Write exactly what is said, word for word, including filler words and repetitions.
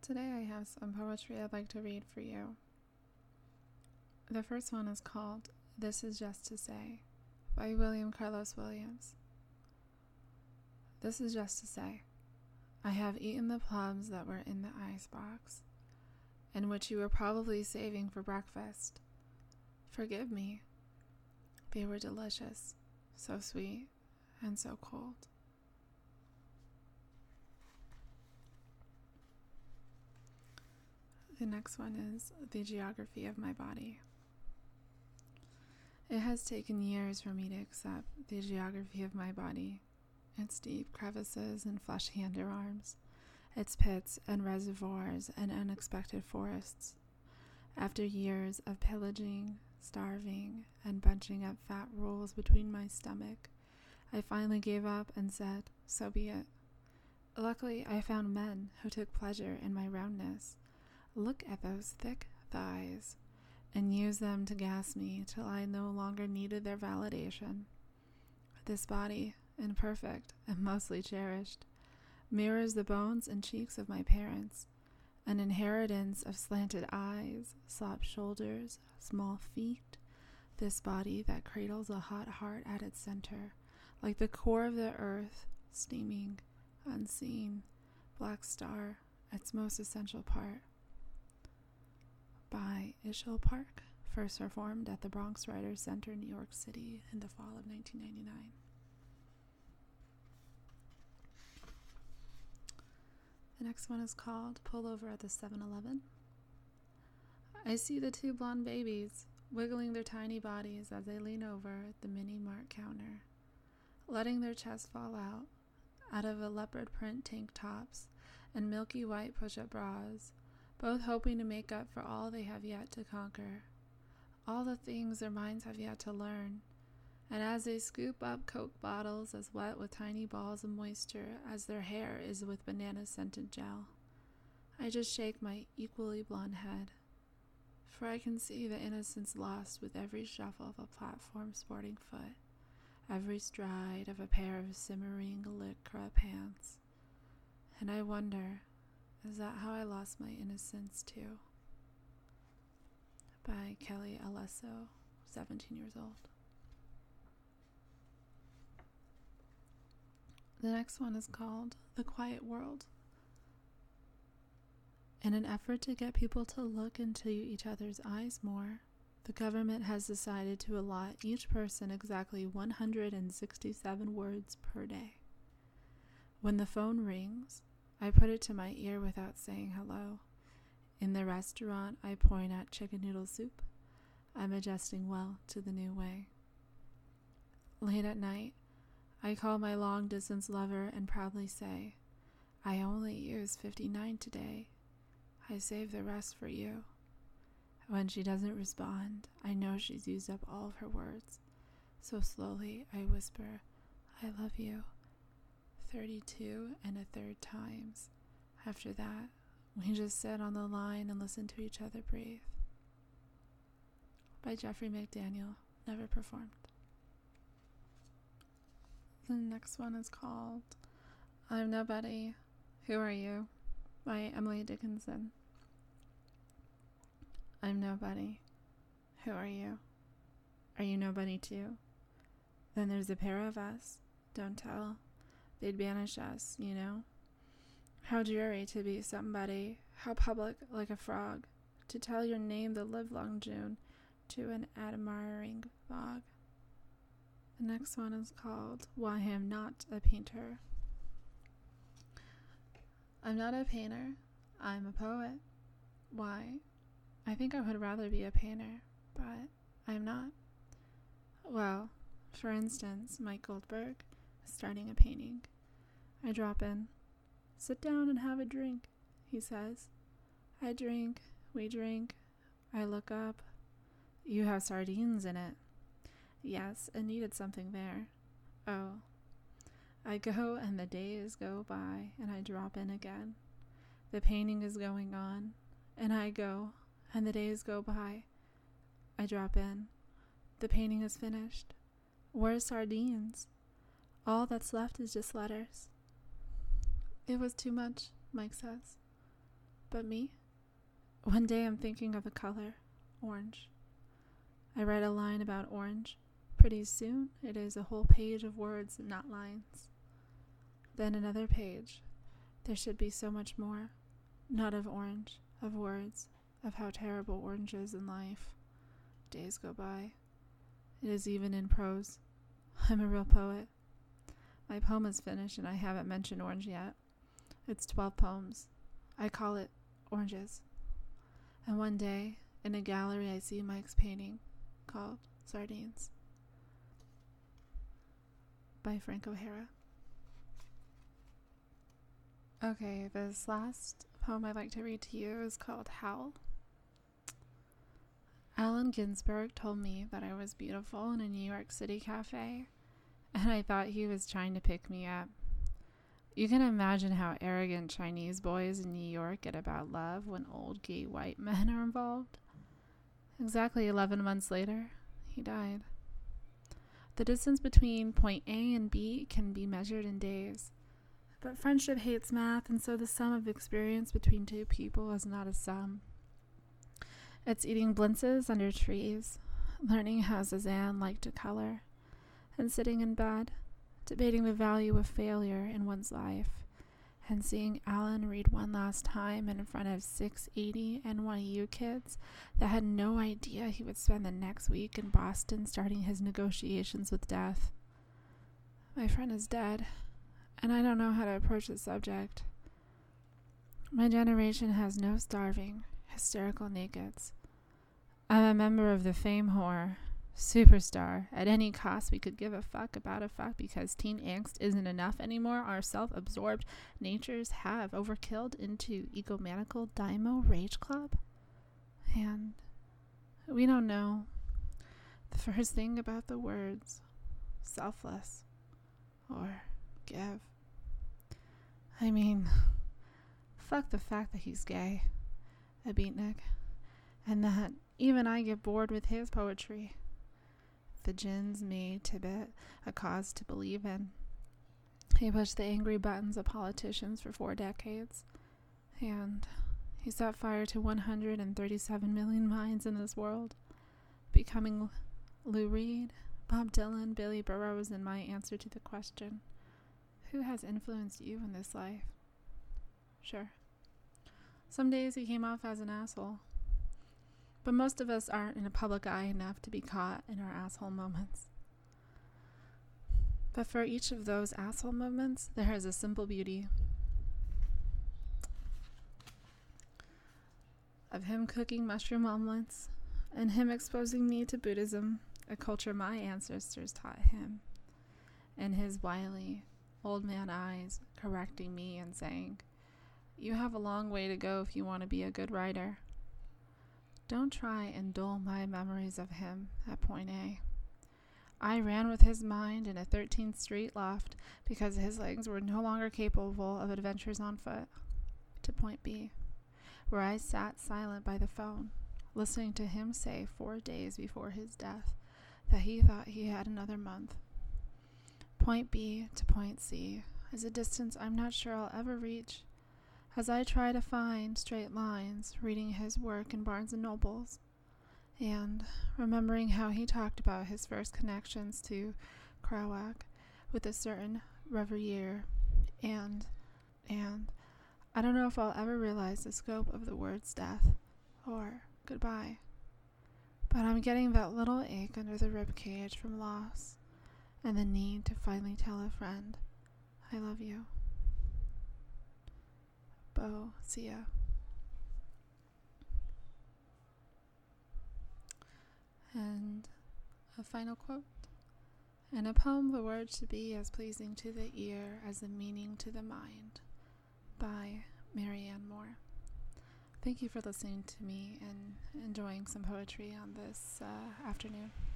Today I have some poetry I'd like to read for you. The first one is called This Is Just to Say by William Carlos Williams. This is just to say, I have eaten the plums that were in the icebox, and which you were probably saving for breakfast. Forgive me. They were delicious, so sweet and so cold. The next one is The Geography of My Body. It has taken years for me to accept the geography of my body, its deep crevices and fleshy underarms, its pits and reservoirs and unexpected forests. After years of pillaging, starving, and bunching up fat rolls between my stomach, I finally gave up and said, so be it. Luckily, I found men who took pleasure in my roundness. Look at those thick thighs, and use them to gas me till I no longer needed their validation. This body, imperfect and mostly cherished, mirrors the bones and cheeks of my parents, an inheritance of slanted eyes, slop shoulders, small feet, this body that cradles a hot heart at its center, like the core of the earth, steaming, unseen, black star, its most essential part. By Ishell Park, first performed at the Bronx Writers Center, New York City, in the fall of nineteen ninety-nine. The next one is called Pull Over at the seven eleven. I see the two blonde babies wiggling their tiny bodies as they lean over the mini mart counter, letting their chests fall out, out of a leopard print tank tops and milky white push-up bras, both hoping to make up for all they have yet to conquer, all the things their minds have yet to learn. And as they scoop up Coke bottles as wet with tiny balls of moisture as their hair is with banana-scented gel, I just shake my equally blonde head, for I can see the innocence lost with every shuffle of a platform sporting foot, every stride of a pair of simmering lycra pants. And I wonder, is that how I lost my innocence too? By Kelly Alesso, seventeen years old. The next one is called The Quiet World. In an effort to get people to look into each other's eyes more, the government has decided to allot each person exactly one hundred sixty-seven words per day. When the phone rings, I put it to my ear without saying hello. In the restaurant, I point at chicken noodle soup. I'm adjusting well to the new way. Late at night, I call my long-distance lover and proudly say, I only used fifty-nine today. I saved the rest for you. When she doesn't respond, I know she's used up all of her words. So slowly, I whisper, I love you. thirty-two and a third times. After that, we just sit on the line and listen to each other breathe. By Jeffrey McDaniel, never performed. The next one is called I'm Nobody, Who Are You? By Emily Dickinson. I'm nobody. Who are you? Are you nobody too? Then there's a pair of us. Don't tell. They'd banish us, you know? How dreary to be somebody, how public like a frog, to tell your name the livelong June to an admiring fog. The next one is called Why I Am Not a Painter. I'm not a painter, I'm a poet. Why? I think I would rather be a painter, but I'm not. Well, for instance, Mike Goldberg is starting a painting. I drop in. Sit down and have a drink, he says. I drink, we drink. I look up. You have sardines in it. Yes, I needed something there. Oh. I go and the days go by and I drop in again. The painting is going on and I go and the days go by. I drop in. The painting is finished. Where's sardines? All that's left is just letters. It was too much, Mike says. but me? One day I'm thinking of the color orange. I write a line about orange. Pretty soon it is a whole page of words, not lines. Then another page. There should be so much more. Not of orange, of words, of how terrible orange is in life. Days go by. It is even in prose. I'm a real poet. My poem is finished and I haven't mentioned orange yet. It's twelve poems. I call it Oranges. And one day, in a gallery, I see Mike's painting called Sardines by Frank O'Hara. Okay, this last poem I'd like to read to you is called Howl. Allen Ginsberg told me that I was beautiful in a New York City cafe, and I thought he was trying to pick me up. You can imagine how arrogant Chinese boys in New York get about love when old gay white men are involved. Exactly eleven months later, he died. The distance between point A and B can be measured in days. But friendship hates math, and so the sum of experience between two people is not a sum. It's eating blintzes under trees, learning how Cézanne liked to color, and sitting in bed, debating the value of failure in one's life, and seeing Alan read one last time in front of six eighty N Y U kids that had no idea he would spend the next week in Boston starting his negotiations with death. My friend is dead, and I don't know how to approach the subject. My generation has no starving, hysterical nakeds. I'm a member of the fame whore, superstar. At any cost, we could give a fuck about a fuck because teen angst isn't enough anymore. Our self-absorbed natures have overkilled into egomaniacal daimo rage club. And we don't know the first thing about the words selfless or give. I mean, fuck the fact that he's gay, a beatnik, and that even I get bored with his poetry. The gins made Tibet a cause to believe in. He pushed the angry buttons of politicians for four decades, and he set fire to one hundred thirty-seven million minds in this world, becoming Lou Reed, Bob Dylan, Billy Burroughs, and my answer to the question, who has influenced you in this life? Sure. Some days he came off as an asshole. But most of us aren't in a public eye enough to be caught in our asshole moments. But for each of those asshole moments, there is a simple beauty of him cooking mushroom omelets and him exposing me to Buddhism, a culture my ancestors taught him, and his wily old man eyes correcting me and saying, "You have a long way to go if you want to be a good writer." Don't try and dull my memories of him at point A. I ran with his mind in a thirteenth Street loft because his legs were no longer capable of adventures on foot, to point B, where I sat silent by the phone, listening to him say four days before his death that he thought he had another month. Point B to point C is a distance I'm not sure I'll ever reach, as I try to find straight lines reading his work in Barnes and Nobles, and remembering how he talked about his first connections to Kerouac with a certain reverie, and, and I don't know if I'll ever realize the scope of the words death or goodbye, but I'm getting that little ache under the ribcage from loss and the need to finally tell a friend, I love you. Bo, see ya. And a final quote. In a poem, the words should be as pleasing to the ear as the meaning to the mind, by Marianne Moore. Thank you for listening to me and enjoying some poetry on this uh, afternoon.